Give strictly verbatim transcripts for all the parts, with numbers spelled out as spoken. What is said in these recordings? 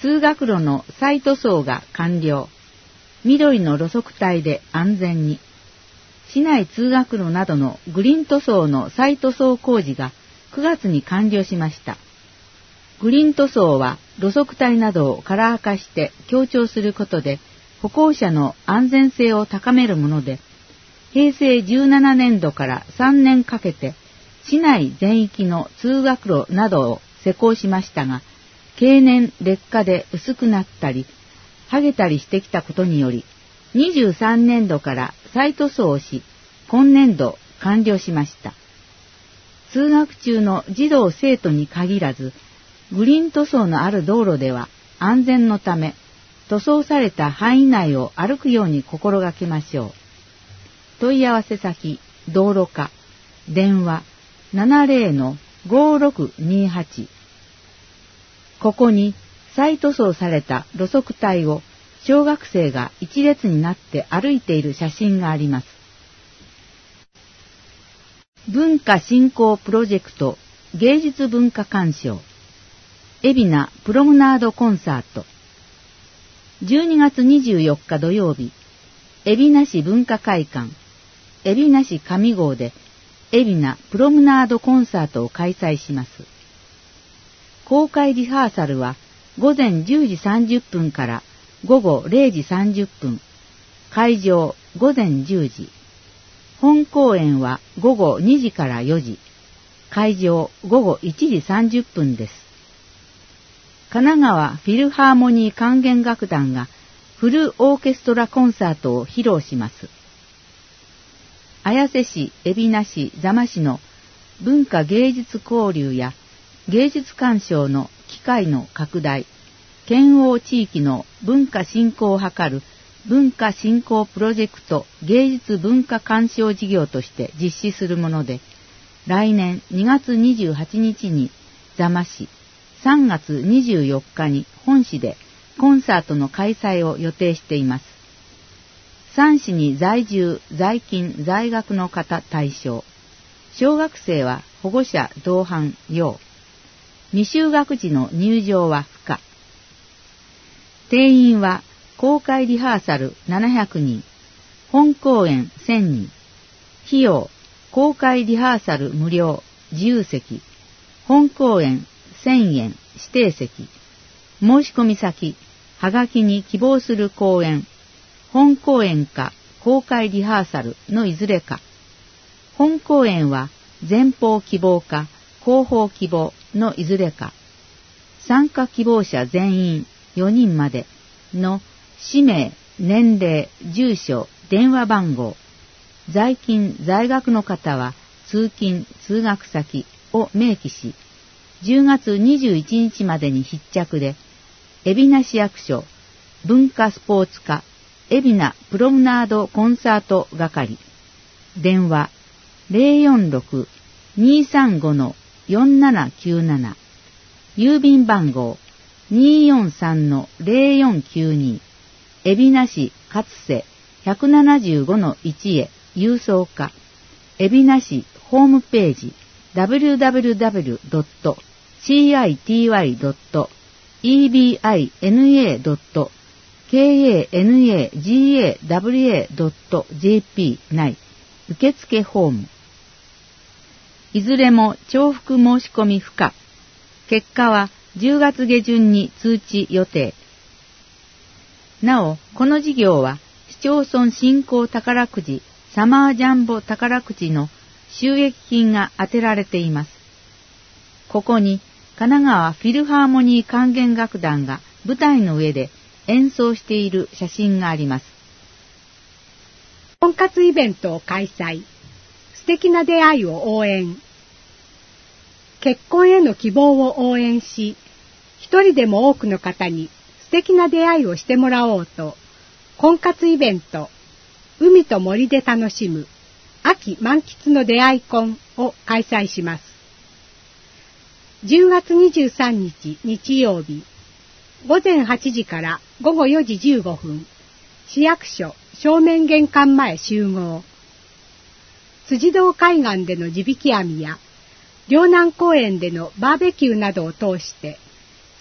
通学路の再塗装が完了。緑の路側帯で安全に。市内通学路などのグリーン塗装の再塗装工事がくがつに完了しました。グリーン塗装は路側帯などをカラー化して強調することで歩行者の安全性を高めるもので、へいせいじゅうななねんどからさんねんかけて市内全域の通学路などを施工しましたが、経年劣化で薄くなったり、剥げたりしてきたことにより、にじゅうさんねんどから再塗装をし、今年度完了しました。通学中の児童生徒に限らず、グリーン塗装のある道路では安全のため、塗装された範囲内を歩くように心がけましょう。問い合わせ先、道路課、電話 ななぜろのごろくにはち。ここに再塗装された路側帯を小学生が一列になって歩いている写真があります。文化振興プロジェクト芸術文化鑑賞海老名プロムナードコンサートじゅうにがつにじゅうよっか土曜日、海老名市文化会館海老名市上郷で海老名プロムナードコンサートを開催します。公開リハーサルはごぜんじゅうじさんじゅっぷんからごごれいじさんじゅっぷん、会場ごぜんじゅうじ、本公演はごごにじからよじ、会場ごごいちじさんじゅっぷんです。神奈川フィルハーモニー管弦楽団がフルオーケストラコンサートを披露します。綾瀬市、海老名市、座間市の文化芸術交流や芸術鑑賞の機会の拡大、県央地域の文化振興を図る文化振興プロジェクト芸術文化鑑賞事業として実施するもので、来年にがつにじゅうはちにちに座間市、さんがつにじゅうよっかに本市でコンサートの開催を予定しています。さん市に在住、在勤、在学の方対象。小学生は保護者同伴要。未就学児の入場は不可。定員は公開リハーサルななひゃくにん、本公演せんにん。費用、公開リハーサル無料、自由席。本公演せんえん、指定席。申し込み先、はがきに希望する公演。本公演か公開リハーサルのいずれか。本公演は前方希望か後方希望のいずれか。参加希望者全員よにんまでの氏名、年齢、住所、電話番号。在勤在学の方は通勤通学先を明記し、じゅうがつにじゅういちにちまでに必着で、海老名市役所文化スポーツ課海老名プロムナードコンサート係、電話 ゼロよんろく にーさんご よんななきゅうなな、郵便番号 にーよんさん ゼロよんきゅうに、海老名市勝瀬 ひゃくななじゅうごのいち へ郵送課、海老名市ホームページ ダブリューダブリューダブリュードットシーアイティーワイドットイービーアイエヌエードットケーエーエヌエージーエーダブリューエードットジェーピー 内受付フォーム。いずれも重複申し込み不可。結果はじゅうがつげじゅんに通知予定。なお、この事業は市町村振興宝くじサマージャンボ宝くじの収益金が充てられています。ここに神奈川フィルハーモニー管弦楽団が舞台の上で演奏している写真があります。 婚活イベントを開催。素敵な出会いを応援。結婚への希望を応援し、一人でも多くの方に素敵な出会いをしてもらおうと、婚活イベント、海と森で楽しむ秋満喫の出会い婚を開催します。じゅうがつにじゅうさんにち日曜日、ごぜんはちじからごごよじじゅうごふん、市役所正面玄関前集合。辻堂海岸での地引き網や、両南公園でのバーベキューなどを通して、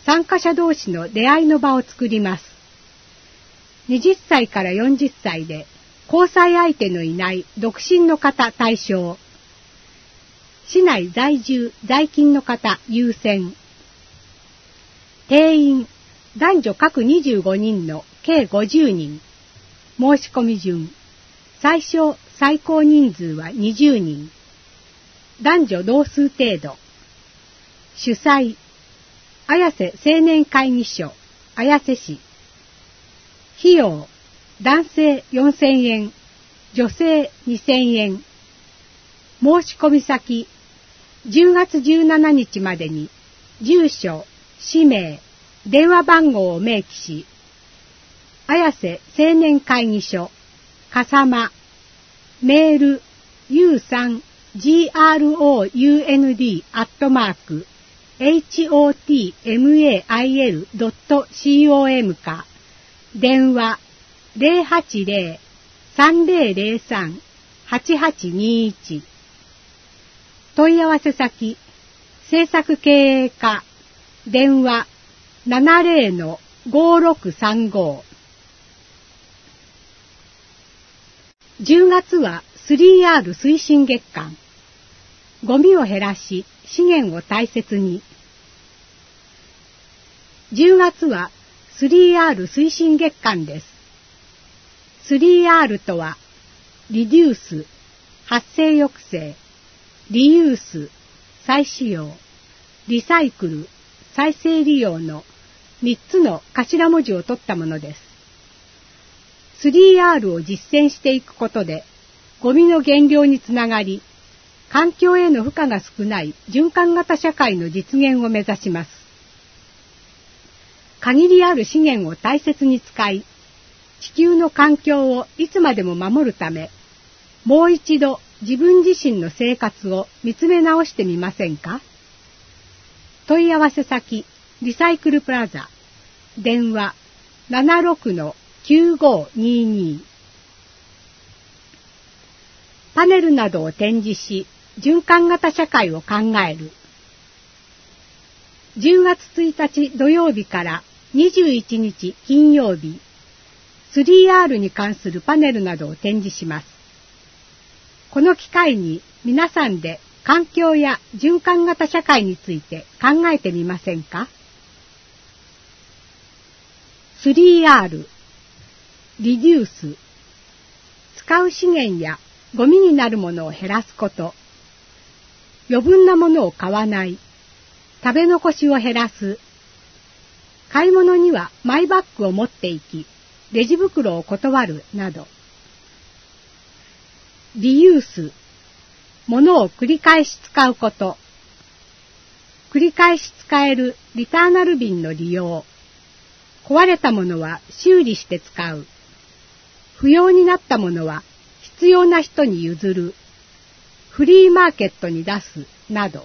参加者同士の出会いの場を作ります。はたちからよんじゅっさいで交際相手のいない独身の方対象。市内在住在勤の方優先。定員男女各にじゅうごにんの計ごじゅうにん。申し込み順。最小最高人数はにじゅうにん。男女同数程度。主催綾瀬青年会議所綾瀬市。費用男性よんせんえん、女性にせんえん。申し込み先じゅうがつじゅうしちにちまでに住所、氏名、電話番号を明記し、綾瀬青年会議所笠間メール ユースリージーアールオーユーエヌディー アットマーク エイチオーティーメールドットコム か電話 ゼロはちゼロ さんゼロゼロさん はちはちにいち。問い合わせ先制作経営課電話 ななゼロのごろくさんご。じゅうがつは スリーアール 推進月間。ゴミを減らし資源を大切に。じゅうがつは スリーアール 推進月間です。スリーアール とはリデュース発生抑制、リユース再使用、リサイクル再生利用のみっつの頭文字を取ったものです。スリーアール を実践していくことでゴミの減量につながり、環境への負荷が少ない循環型社会の実現を目指します。限りある資源を大切に使い、地球の環境をいつまでも守るため、もう一度自分自身の生活を見つめ直してみませんか？問い合わせ先、リサイクルプラザ、電話 ななろくのきゅうごにに。パネルなどを展示し、循環型社会を考える。じゅうがつついたち土曜日からにじゅういちにち金曜日、スリーアール に関するパネルなどを展示します。この機会に皆さんで環境や循環型社会について考えてみませんか？ スリーアール リデュース使う資源やゴミになるものを減らすこと、余分なものを買わない、食べ残しを減らす、買い物にはマイバッグを持って行き、レジ袋を断るなど。リユース、物を繰り返し使うこと。繰り返し使えるリターナル瓶の利用。壊れたものは修理して使う。不要になったものは必要な人に譲る。フリーマーケットに出すなど。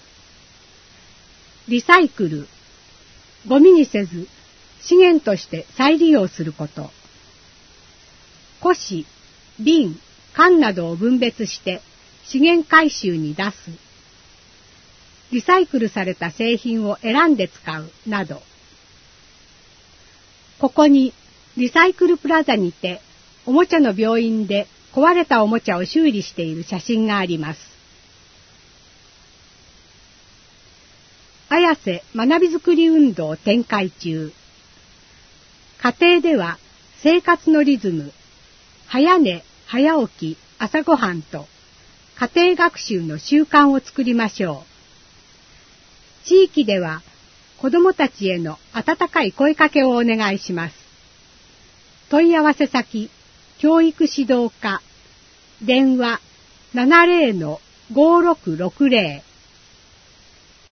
リサイクル、ゴミにせず資源として再利用すること。古紙、瓶、缶などを分別して資源回収に出す。リサイクルされた製品を選んで使うなど。ここにリサイクルプラザにておもちゃの病院で壊れたおもちゃを修理している写真があります。綾瀬学びづくり運動展開中。家庭では生活のリズム、早寝、早起き、朝ごはんと家庭学習の習慣を作りましょう。地域では子どもたちへの温かい声かけをお願いします。問い合わせ先、教育指導課、電話 ななゼロのごろくろくゼロ